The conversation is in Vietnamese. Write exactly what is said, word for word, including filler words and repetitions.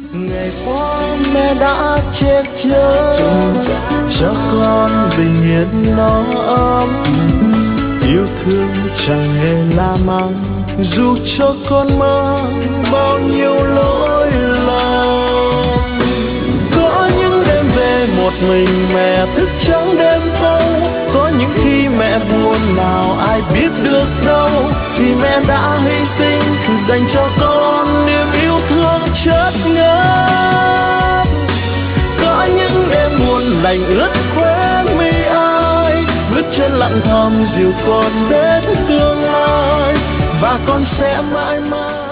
Ngày qua mẹ đã che chở cho con bình yên nó ấm, yêu thương chẳng hề la mắng dù cho con mang bao nhiêu lỗi lầm. Có những đêm về một mình mẹ thức trắng đêm thâu, có những khi mẹ buồn nào ai biết được đâu, vì mẹ đã hy sinh dành cho con niềm yêu thương chất ngất. Có những đêm buồn lạnh ướt khóe mi ai, bước chân lặng thầm dìu con đến tương lai, và con sẽ mãi mãi